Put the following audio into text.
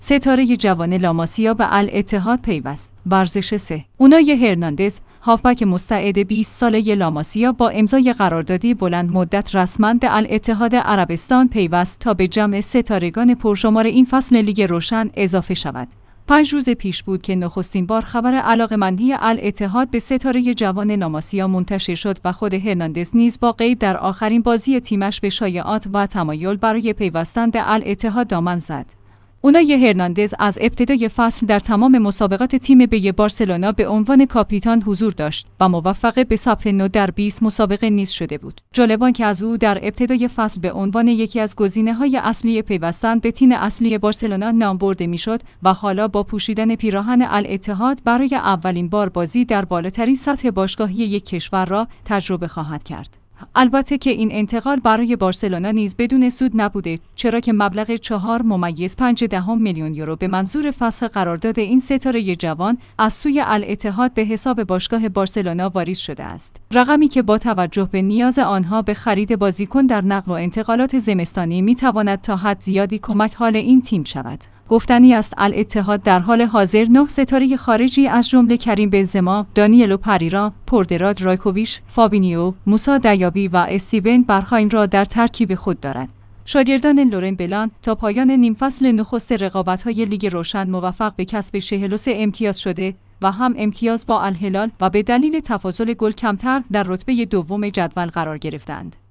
ستاره جوان لاماسیا به الاتحاد پیوست. ورزش 3. اونای هرناندز، هافبک مستعد 20 ساله لاماسیا با امضای قراردادی بلند مدت رسما به الاتحاد عربستان پیوست تا به جمع ستارگان پرشمار این فصل لیگ روشن اضافه شود. 5 روز پیش بود که نخستین بار خبر علاقمندی الاتحاد به ستاره جوان لاماسیا منتشر شد و خود هرناندز نیز با غیب در آخرین بازی تیمش به شایعات و تمایل برای پیوستن به الاتحاد دامن زد. اونای هرناندز از ابتدای فصل در تمام مسابقات تیم به بارسلونا به عنوان کاپیتان حضور داشت و موفق به ثبت نو در 20 مسابقه نیز شده بود. جالب آن که از او در ابتدای فصل به عنوان یکی از گزینه‌های اصلی پیوستن به تیم اصلی بارسلونا نام برده میشد و حالا با پوشیدن پیراهن الاتحاد برای اولین بار بازی در بالاترین سطح باشگاهی یک کشور را تجربه خواهد کرد. البته که این انتقال برای بارسلونا نیز بدون سود نبوده، چرا که مبلغ 4.5 میلیون یورو به منظور فسخ قرارداد این ستاره جوان از سوی الاتحاد به حساب باشگاه بارسلونا واریز شده است. رقمی که با توجه به نیاز آنها به خرید بازیکن در نقل و انتقالات زمستانی میتواند تا حد زیادی کمک حال این تیم شود. گفتنی است الاتحاد در حال حاضر 9 ستاره خارجی از جمله کریم بنزما، دانیلو پریرا، پوردراد رایکوویچ، فابینیو، موسی دیابی و استیون برخاین را در ترکیب خود دارد. شاگردان لورن بلان تا پایان نیم فصل نخست رقابت‌های لیگ روشن موفق به کسب 43 امتیاز شده و هم امتیاز با الهلال و به دلیل تفاضل گل کمتر در رتبه دوم جدول قرار گرفتند.